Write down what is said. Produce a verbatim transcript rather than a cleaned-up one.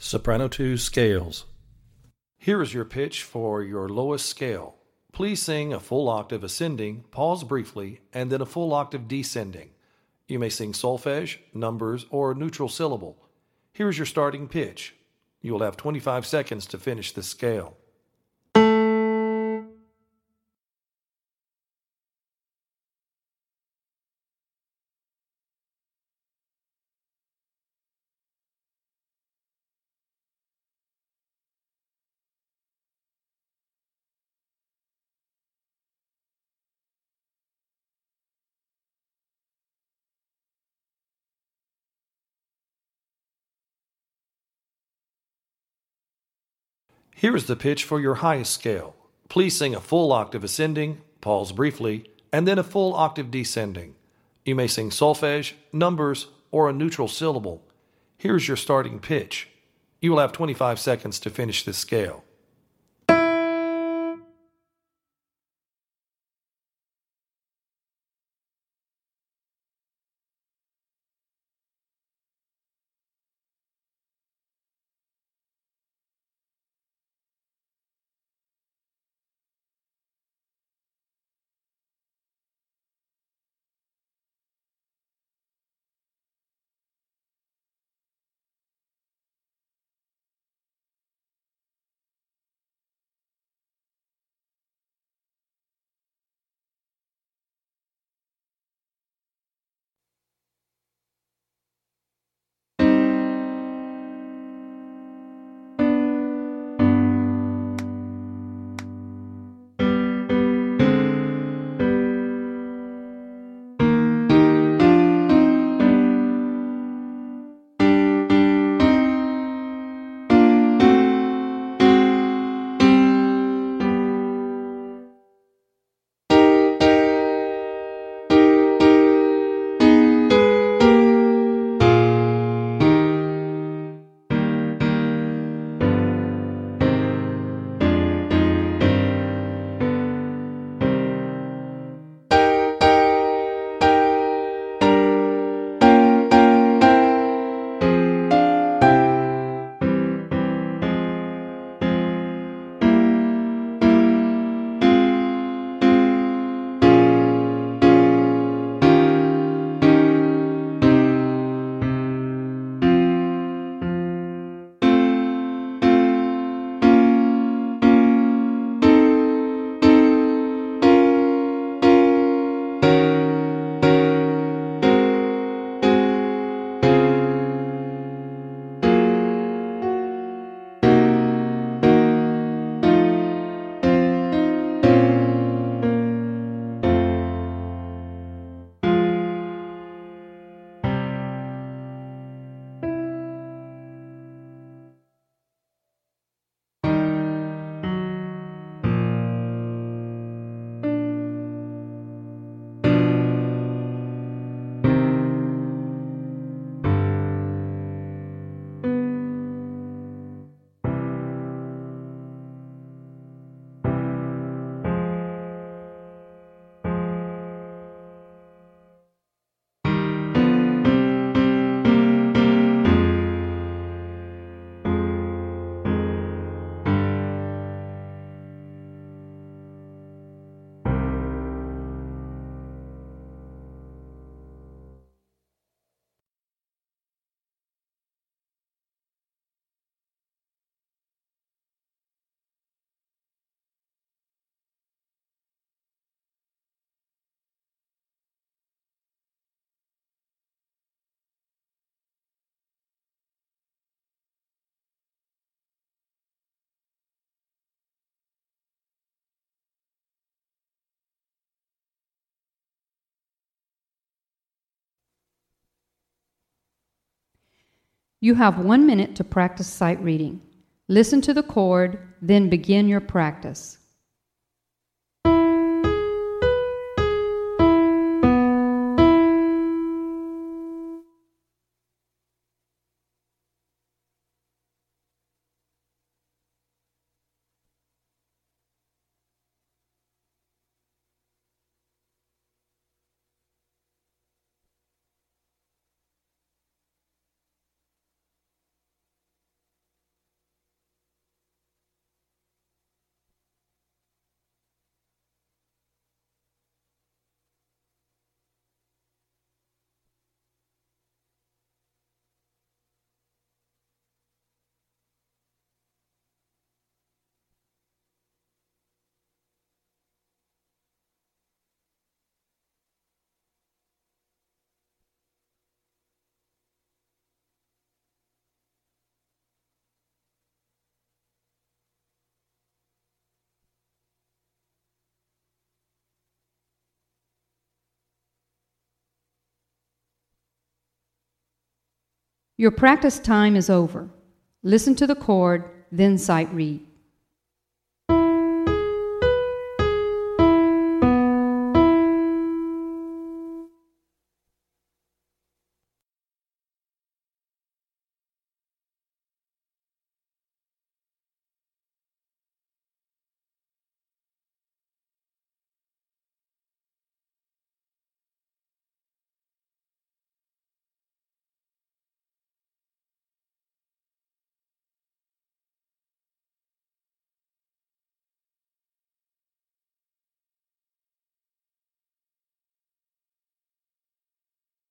Soprano two scales. Here is your pitch for your lowest scale. Please sing a full octave ascending, pause briefly, and then a full octave descending. You may sing solfege, numbers, or neutral syllable. Here is your starting pitch. You will have twenty-five seconds to finish this scale. Here is the pitch for your highest scale. Please sing a full octave ascending, pause briefly, and then a full octave descending. You may sing solfege, numbers, or a neutral syllable. Here is your starting pitch. You will have twenty-five seconds to finish this scale. You have one minute to practice sight reading. Listen to the chord, then begin your practice. Your practice time is over. Listen to the chord, then sight read.